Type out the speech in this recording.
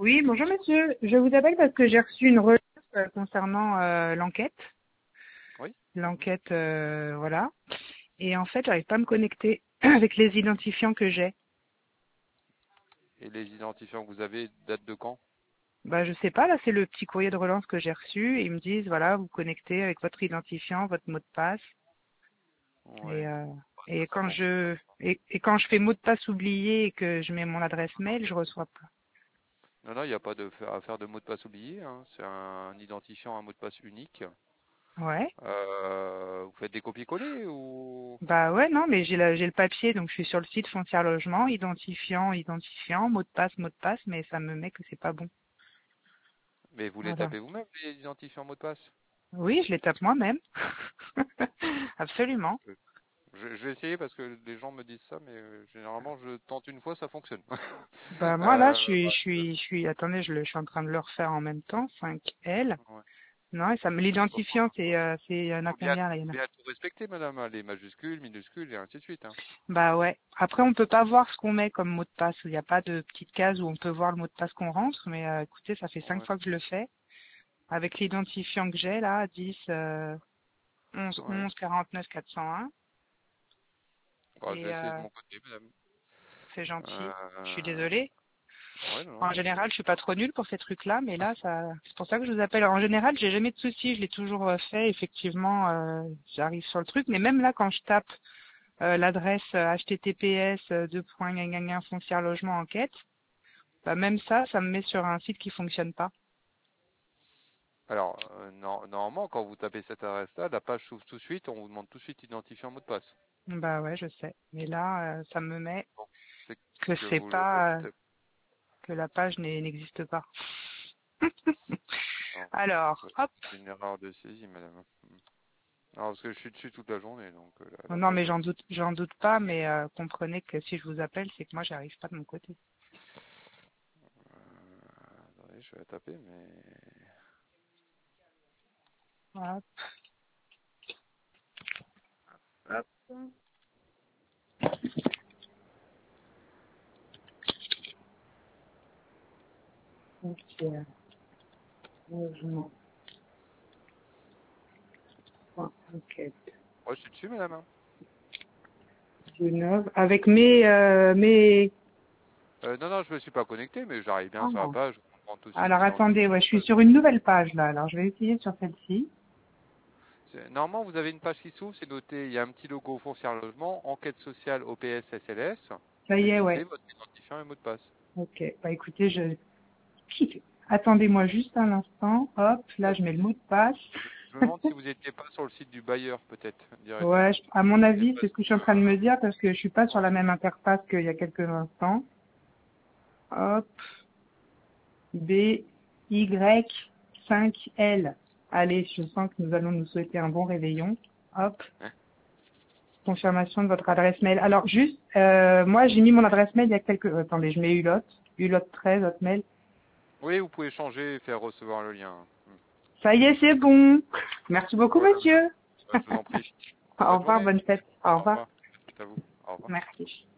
Oui, bonjour monsieur. Je vous appelle parce que j'ai reçu une relance concernant l'enquête. Oui. L'enquête, voilà. Et en fait, j'arrive pas à me connecter avec les identifiants que j'ai. Et les identifiants que vous avez datent de quand? Bah, je sais pas, là, c'est le petit courrier de relance que j'ai reçu. Et ils me disent, voilà, vous connectez avec votre identifiant, votre mot de passe. Et, Ouais. euh, Bah, et ça quand fonctionne pas. et quand je fais mot de passe oublié et que je mets mon adresse mail, je reçois pas. Non, non, il n'y a pas à faire de mot de passe oublié, hein. C'est un identifiant, un mot de passe unique. Ouais. Vous faites des copier-coller ou? Bah ouais, non, mais j'ai le papier, donc je suis sur le site Foncière Logement, identifiant, mot de passe, mais ça me met que c'est pas bon. Mais vous les Voilà. tapez vous-même, les identifiants mots de passe? Oui, je les tape moi-même. Absolument. Je, je vais essayer parce que les gens me disent ça, mais généralement, je tente une fois, ça fonctionne. Bah moi là, Euh, attendez, je suis en train de le refaire en même temps, 5L. ouais. Non, et ça me Faut, l'identifiant, il y en a faut bien, combien là, il y en a. bien tout respecter, madame, hein, les majuscules, minuscules et ainsi de suite, hein. Bah ouais. Après, on peut pas voir ce qu'on met comme mot de passe. Il n'y a pas de petite case où on peut voir le mot de passe qu'on rentre, mais écoutez, ça fait 5 Ouais, fois que je le fais. Avec l'identifiant que j'ai là, 10, 11, ouais. 11, 49, 401. Bon, je vais Et essayer de mon côté, madame. c'est gentil. Je suis Euh, désolée. ouais, non, En non, général, je suis pas trop nulle pour ces trucs-là, mais là, c'est pour ça que je vous appelle. En général, j'ai jamais de soucis, je l'ai toujours fait. Effectivement, j'arrive sur le truc, mais même là, quand je tape l'adresse https foncière logement enquête, bah même ça me met sur un site qui fonctionne pas. Alors, normalement, quand vous tapez cette adresse-là, la page s'ouvre tout de suite, on vous demande tout de suite d'identifier un mot de passe. Bah ouais, je sais. Mais là, ça me met Donc, c'est que que c'est vous le pas faites. que la page n'existe pas. Alors, Alors, hop. c'est une erreur de saisie, madame. Alors, parce que je suis dessus toute la journée, donc Oh la non, page mais vient de se... j'en doute pas, mais comprenez que si je vous appelle, c'est que moi, j'y arrive pas de mon côté. Attendez, je vais la taper, mais... Hop, hop. Foncière logement. Enquête. Ouais, je suis dessus, madame, hein. Genève. Avec mes... Non, non, je me suis pas connecté, mais j'arrive bien sur la Oh. page. On prend tout de suite Alors d'identifier attendez, un ouais, mot je de suis passe. sur une nouvelle page là. Alors je vais essayer sur celle-ci. Normalement, vous avez une page qui s'ouvre, c'est noté, il y a un petit logo foncière logement, enquête sociale OPS SLS. Ça y est, Saisissez ouais. votre identifiant et mot de passe. Ok. Bah écoutez, attendez-moi juste un instant. Hop, là Euh, je mets le mot de passe. je me demande si vous n'étiez pas sur le site du bailleur, peut-être, Ouais, directement. à mon C'est avis, c'est ce parce que je suis en train de me que... dire parce que je suis pas sur ouais. la même interface qu'il y a quelques instants. Hop, B, Y, 5L. Allez, je sens que nous allons nous souhaiter un bon réveillon. Hop, Hein. confirmation de votre adresse mail. Alors juste, moi j'ai mis mon adresse mail il y a quelques... attendez, je mets Hulot 13, Hotmail. Oui, vous pouvez changer et faire recevoir le lien. Ça y est, c'est bon. Merci beaucoup, Voilà, madame. monsieur. Je vous en prie. Au Bonne revoir, journée. bonne fête. Au Au revoir. revoir. C'est à vous. Au revoir. Merci.